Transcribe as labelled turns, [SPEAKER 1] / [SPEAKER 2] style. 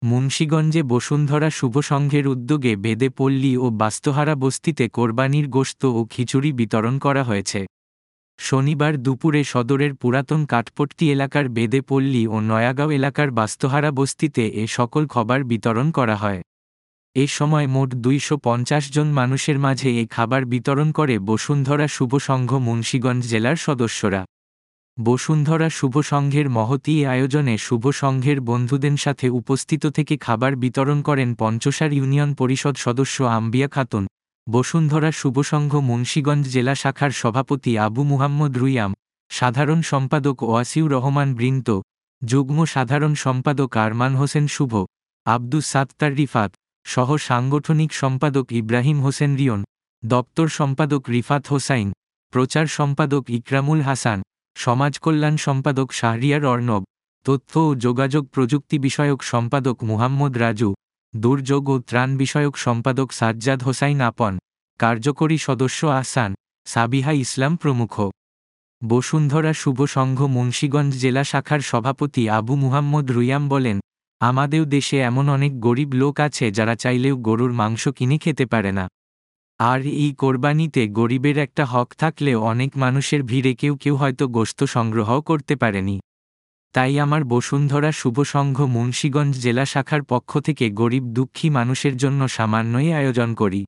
[SPEAKER 1] মুন্সিগঞ্জে বসুন্ধরা শুভ সংঘের উদ্যোগে বেদে পল্লী ও বাস্তহারা বস্তিতে কোরবানির গোশত ও খিচুড়ি বিতরণ করা হয়েছে। শনিবার দুপুরে সদরের পুরাতন কাঠপট্টি এলাকার বেদে পল্লী ও নয়াগাঁও এলাকার বাস্তহারা বস্তিতে এ সকল খাবার বিতরণ করা হয়। এ সময় মোট 250 জন মানুষের মাঝে এই খাবার বিতরণ করে বসুন্ধরা শুভ সংঘ মুন্সিগঞ্জ জেলার সদস্যরা। বসুন্ধরা শুভ সংঘের মহতী আয়োজনে শুভ সংঘের বন্ধুদের সাথে উপস্থিত থেকে খাবার বিতরণ করেন পঞ্চসার ইউনিয়ন পরিষদ সদস্য আম্বিয়া খাতুন, বসুন্ধরা শুভ সংঘ মুন্সিগঞ্জ জেলা শাখার সভাপতি আবু মুহাম্মদ রুইয়াম, সাধারণ সম্পাদক ওয়াসিউর রহমান বৃন্ত, যুগ্ম সাধারণ সম্পাদক আরমান হোসেন শুভ, আব্দুস সাত্তার রিফাত সহ সাংগঠনিক সম্পাদক ইব্রাহিম হোসেন রিয়ন, দপ্তর সম্পাদক রিফাত হোসাইন, প্রচার সম্পাদক ইকরামুল হাসান, সমাজ কল্যাণ সম্পাদক শাহরিয়ার অর্ণব, তথ্য ও যোগাযোগ প্রযুক্তি বিষয়ক সম্পাদক মুহাম্মদ রাজু, দুর্যোগ ও ত্রাণ বিষয়ক সম্পাদক সাজ্জাদ হোসাইন আপন, কার্যকরী সদস্য আহসান, সাবিহা ইসলাম প্রমুখ। বসুন্ধরা শুভ সংঘ মুন্সিগঞ্জ জেলা শাখার সভাপতি আবু মুহাম্মদ রুইয়াম বলেন, আমাদের দেশে এমন অনেক গরিব লোক আছে যারা চাইলেও গরুর মাংস কিনে খেতে পারে না। আর এই কোরবানিতে গরিবের একটা হক থাকলেও অনেক মানুষের ভিড়ে কেউ কেউ হয়তো গোশত সংগ্রহ করতে পারেনি। তাই আমার বসুন্ধরা শুভ সংঘ মুন্সিগঞ্জ জেলা শাখার পক্ষ থেকে গরিব দুঃখী মানুষের জন্য সামান্যই আয়োজন করি।